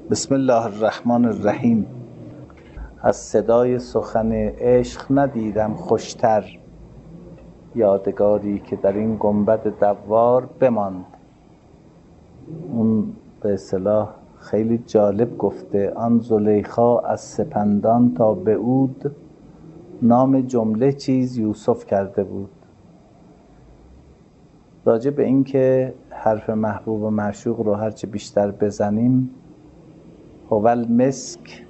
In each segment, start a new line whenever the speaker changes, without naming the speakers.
بسم الله الرحمن الرحیم. از صدای سخن عشق ندیدم خوشتر، یادگاری که در این گنبد دوار بماند. اون به اصطلاح خیلی جالب گفته: آن زلیخا از سپندان تا به عود، نام جمله چیز یوسف کرده بود. راجع به این که حرف محبوب و معشوق رو هرچه بیشتر بزنیم، هوال مسک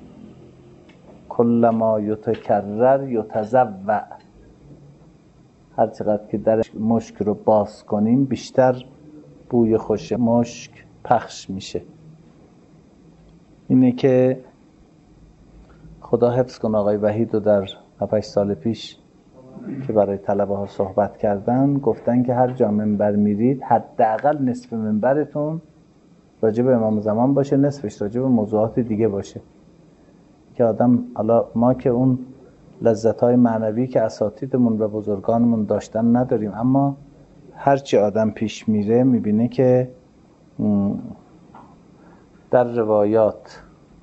کلما یتکرر یتزوع، هر چقدر که در مشک رو باز کنیم بیشتر بوی خوش مشک پخش میشه. اینه که خدا حفظ کن آقای وحید رو در 7-8 سال پیش که برای طلبه ها صحبت کردن، گفتن که هر جا منبر میرید حداقل نصف منبرتون راجع به امام زمان باشه، نصفش راجع به موضوعات دیگه باشه، که آدم، حالا ما که اون لذت‌های معنوی که اساتیدمون و بزرگانمون داشتن نداریم، اما هرچی آدم پیش میره میبینه که در روایات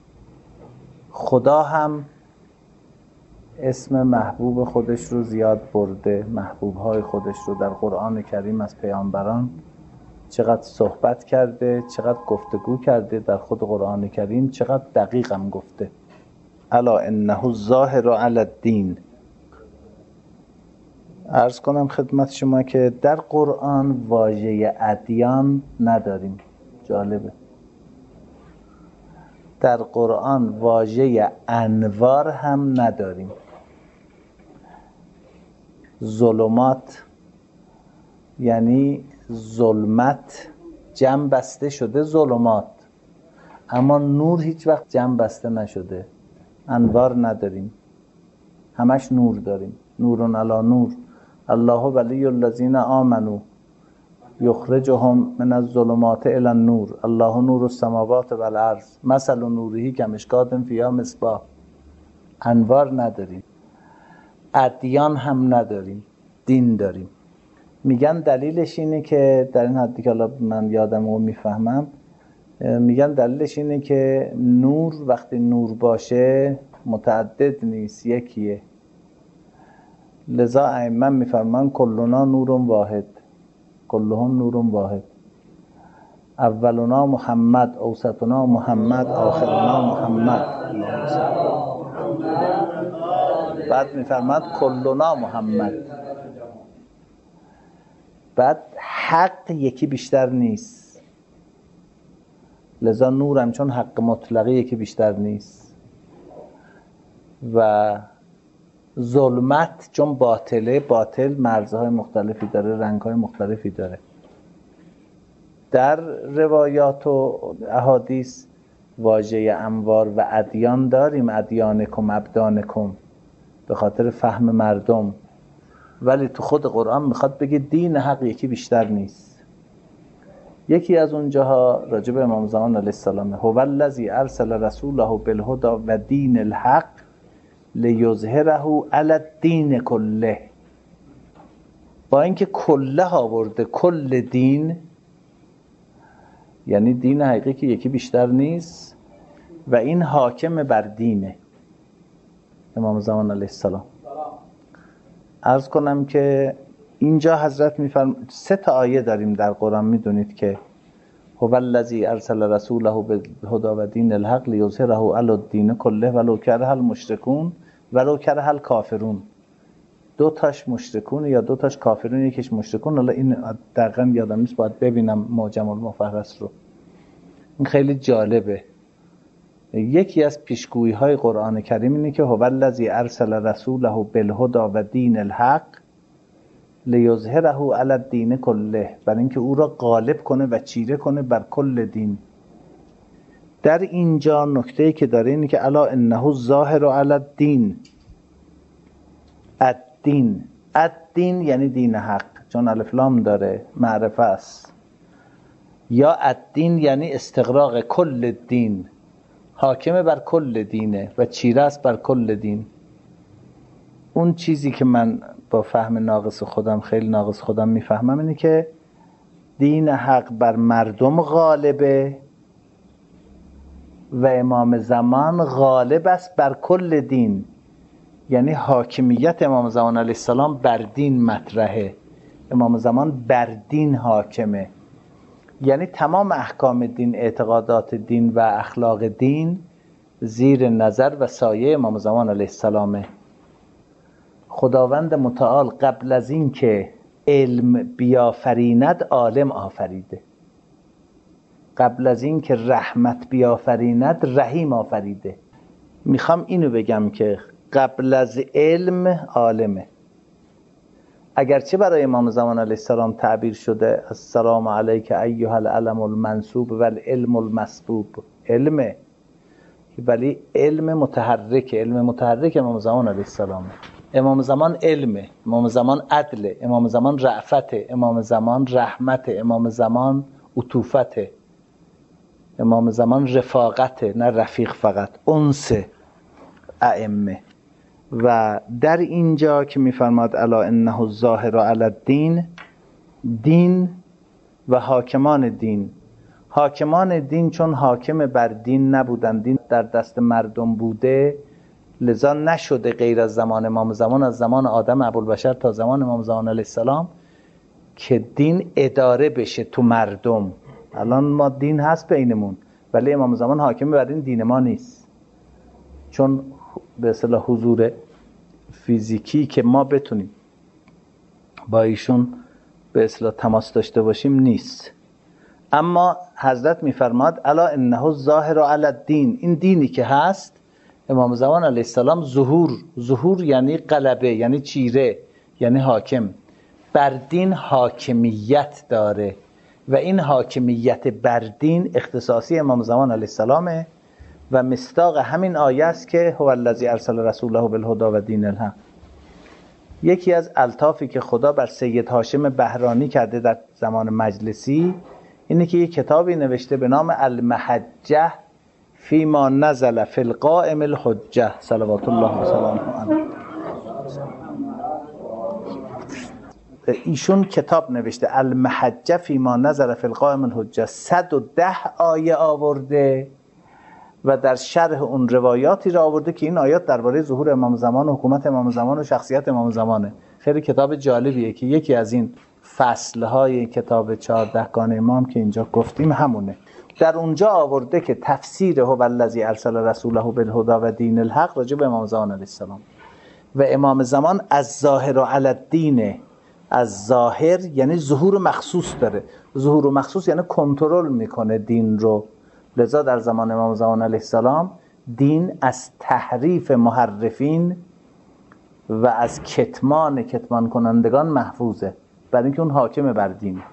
خدا هم اسم محبوب خودش رو زیاد برده، محبوبهای خودش رو در قرآن کریم از پیامبران چقدر صحبت کرده، چقدر گفتگو کرده در خود قرآن کریم، چقدر دقیق هم گفته. الا انه الظاهر علی الدین. عرض کنم خدمت شما که در قرآن واژه ادیان نداریم. جالبه، در قرآن واژه انوار هم نداریم. ظلمات یعنی ظلمت جمع بسته شده ظلمات، اما نور هیچ وقت جمع بسته نشده. انوار نداریم، همش نور داریم. نورون علی نور، الله ولی الذین آمنوا یخرجهم من الظلمات الی النور، الله نور السماوات و الارض مثل نوره کمشکاة فیها مصباح. انوار نداریم. ادیان هم نداریم، دین داریم. میگن دلیلش اینه که در این حدی که حالا من یادم و میفهمم، میگن دلیلش اینه که نور وقتی نور باشه متعدد نیست، یکیه. لذا ائمه میفرمان کلنا نور واحد، کلهم نور واحد، اولنا محمد، اوسطنا محمد، آخرنا محمد. بعد میفرماد کلنا محمد. بعد حق یکی بیشتر نیست، لذا نورم چون حق مطلقی یکی بیشتر نیست، و ظلمت چون باطله، باطل مرزهای مختلفی داره، رنگهای مختلفی داره. در روایات و احادیث واژه انوار و ادیان داریم، ادیانکم ابدانکم، به خاطر فهم مردم، ولی تو خود قرآن میخواد بگه دین حق یکی بیشتر نیست. یکی از اونجاها راجع به امام زمان علیه السلام: هو الذی ارسل رسوله بالهدی و دین الحق لیظهره علی الدین کله. با اینکه کله آورده، کل دین، یعنی دین حقیقی که یکی بیشتر نیست و این حاکم بر دینه امام زمان علیه السلام. عرض کنم که اینجا حضرت میفرماید 3 آیه داریم در قرآن، میدونید که هو الذی ارسل رسوله بالهدی و دین الحق لیظهره علی الدین کله ولو کره المشرکون ولو کره الکافرون. 2 تاش مشرکون یا 2 تاش کافرون، یکیش مشرکون. حالا این دقیقاً یادم نیست، باید ببینم معجم المفهرس رو. این خیلی جالبه. یکی از پیشگویی های قرآن کریم اینه که هو الذی ارسل رسوله بالهدی و دین الحق لیظهره علی الدین کله، برای اینکه او را غالب کنه و چیره کنه بر کل دین. در اینجا نکته‌ای که داره اینه که الا انه الظاهر علی الدین. الدین، الدین یعنی دین حق، چون الف لام داره، معرفه است. یا الدین یعنی استغراق کل دین، حاکم بر کل دینه و چیره است بر کل دین. اون چیزی که من با فهم ناقص خودم، خیلی ناقص خودم میفهمم، اینه که دین حق بر مردم غالبه و امام زمان غالب است بر کل دین، یعنی حاکمیت امام زمان علیه السلام بر دین مطرحه. امام زمان بر دین حاکمه، یعنی تمام احکام دین، اعتقادات دین و اخلاق دین زیر نظر و سایه امام زمان علیه السلامه. خداوند متعال قبل از این که علم بیافریند عالم آفریده، قبل از این که رحمت بیافریند رحیم آفریده. میخوام اینو بگم که قبل از علم عالمه. اگرچه برای امام زمان علیه السلام تعبیر شده السلام علیک ایها العلم المنصوب و العلم المسبوب، علمه، ولی علم متحرک، علم متحرک امام زمان علیه السلام. امام زمان علمه، امام زمان عدله، امام زمان رأفته، امام زمان رحمته، امام زمان عطوفته، امام زمان رفاقته، نه رفیق فقط، انس ائمه. و در اینجا که میفرماد الا انه الظاهر علی الدین، دین و حاکمان دین، حاکمان دین چون حاکم بر دین نبودن، دین در دست مردم بوده، لذا نشده غیر از زمان امام زمان، از زمان آدم ابوالبشر تا زمان امام زمان علیه السلام که دین اداره بشه تو مردم. الان ما دین هست بینمون، ولی امام زمان حاکم بر دین ما نیست، چون به اصطلاح حضور فیزیکی که ما بتونیم با ایشون به اصطلاح تماس داشته باشیم نیست. اما حضرت میفرماد الا انه الظاهر علی الدین، این دینی که هست امام زمان علیه السلام ظهور یعنی غلبه، یعنی چیره، یعنی حاکم بر دین حاکمیت داره و این حاکمیت بر دین اختصاصی امام زمان علیه السلامه و مصداق همین آیه است که هو الذی ارسل رسوله بالهدی و دین الحق. یکی از الطافی که خدا بر سید هاشم بهرانی کرده در زمان مجلسی اینه که یک کتابی نوشته به نام المحجه فیما نزل فی القائم الحجه صلوات الله و سلامه علیه. ایشون کتاب نوشته المحجه فیما نزل فی القائم الحجه، 110 آیه آورده و در شرح اون روایاتی را آورده که این آیات درباره ظهور امام زمان و حکومت امام زمان و شخصیت امام زمانه. خیلی کتاب جالبیه که یکی از این فصلهای کتاب 14 گانه امام که اینجا گفتیم همونه. در اونجا آورده که تفسیر هو الذی ارسل رسوله بالهدی و دین الحق راجع به امام زمان علیه السلام و امام زمان از ظاهر و علی الدین، از ظاهر یعنی ظهور مخصوص داره، ظهور مخصوص یعنی کنترل میکنه دین رو. لذا در زمان امام زمان علیه السلام دین از تحریف محرفین و از کتمان کنندگان محفوظه، برای اینکه اون حاکم بر دین.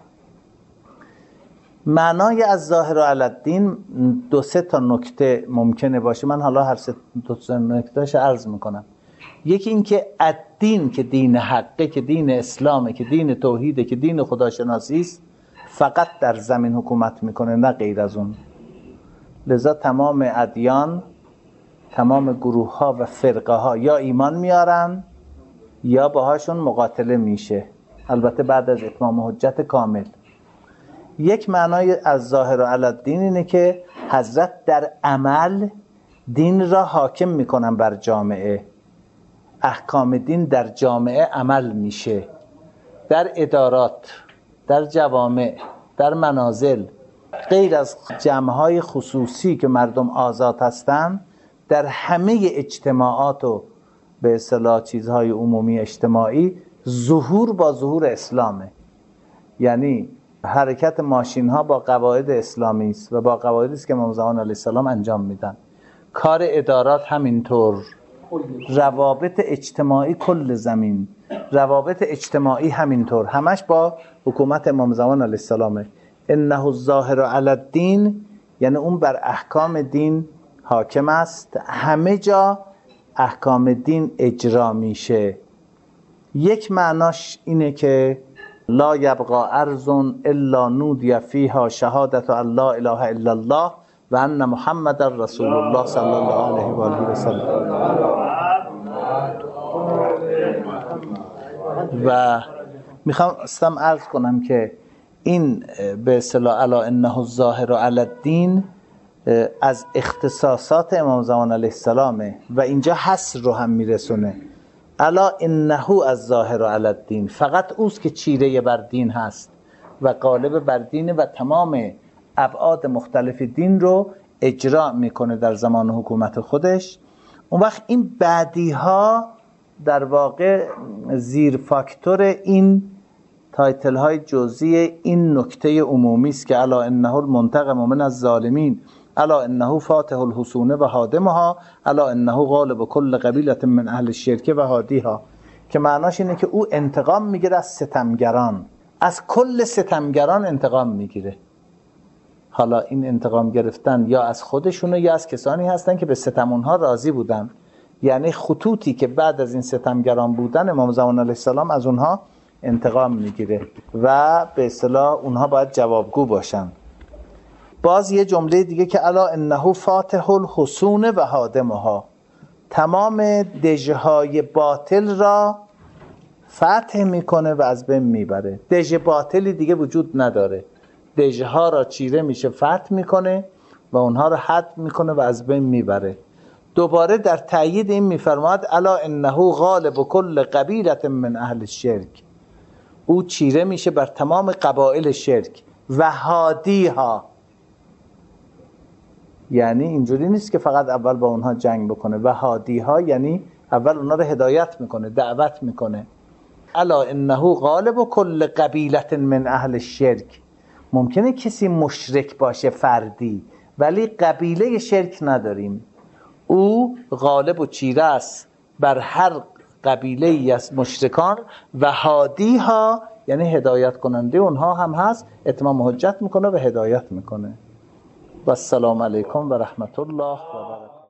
معنای از ظاهر و علی الدین 2-3 تا نکته ممکنه باشه، من حالا هر 2-3 نکتهش عرض میکنم. یکی این که الدین که دین حقه، که دین اسلامه، که دین توحیده، که دین خداشناسی است، فقط در زمین حکومت میکنه، نه غیر از اون. لذا تمام ادیان، تمام گروه ها و فرقه ها یا ایمان میارن یا باهاشون مقاتله میشه، البته بعد از اتمام حجت کامل. یک معنای از ظاهر و علی الدین اینه که حضرت در عمل دین را حاکم میکنن بر جامعه، احکام دین در جامعه عمل میشه، در ادارات، در جوامع، در منازل، غیر از جمعهای خصوصی که مردم آزاد هستن، در همه اجتماعات و به اصطلاح چیزهای عمومی اجتماعی ظهور با ظهور اسلامه. یعنی حرکت ماشین ها با قواعد اسلامی است و با قواعدی است که امام زمان علیه السلام انجام میدن. کار ادارات همینطور، روابط اجتماعی کل زمین، روابط اجتماعی همینطور، همش با حکومت امام زمان علیه السلامه. انه الظاهر علی الدین یعنی اون بر احکام دین حاکم است، همه جا احکام دین اجرا میشه. یک معناش اینه که لا یبقى ارض الا نودی فیها شهادت ان لا اله الا الله و ان محمد رسول الله صلی الله علیه و آله و سلم. و میخوام عرض کنم که این به اصطلاح الا انه الظاهر علی الدین از اختصاصات امام زمان علیه السلامه و اینجا حصر رو هم میرسونه. الا انه از ظاهر علی الدین، فقط اوست که چیره بر دین هست و غالب بر دین و تمام ابعاد مختلف دین رو اجرا میکنه در زمان حکومت خودش. اون وقت این بعدی ها در واقع زیر فاکتور این تایتل های جزئی این نکته عمومی است که الا انه المنتقم من الظالمین، الا انه فاتح الحصون و هادمها، الا انه غالب کل قبیله من اهل الشرک و هادیها، که معناش اینه که او انتقام میگیره از ستمگران، از کل ستمگران انتقام میگیره. حالا این انتقام گرفتن یا از خودشونه یا از کسانی هستن که به ستم اونها راضی بودن، یعنی خطوطی که بعد از این ستمگران بودن امام زمان علیه السلام از اونها انتقام میگیره و به اصطلاح اونها باید جوابگو باشن. باز یه جمله دیگه که الا انه فاتح الحصون و هادمها، تمام دژهای باطل را فتح میکنه و از بین میبره. دژ باطلی دیگه وجود نداره، دژها را چیره میشه، فتح میکنه و اونها را حد میکنه و از بین میبره. دوباره در تأیید این میفرماد الا انه غالب کل قبیله من اهل الشرک، او چیره میشه بر تمام قبایل شرک و هادیها، یعنی اینجوری نیست که فقط اول با اونها جنگ بکنه، و هادیها یعنی اول اونها رو هدایت میکنه، دعوت میکنه. الا انه غالب کل قبیله من اهل الشرک، ممکنه کسی مشرک باشه فردی ولی قبیله شرک نداریم، او غالب و چیره است بر هر قبیله از مشرکان و هادیها یعنی هدایت کننده اونها هم هست، اتمام حجت میکنه و هدایت میکنه. و السلام علیکم و رحمت الله و برکاته.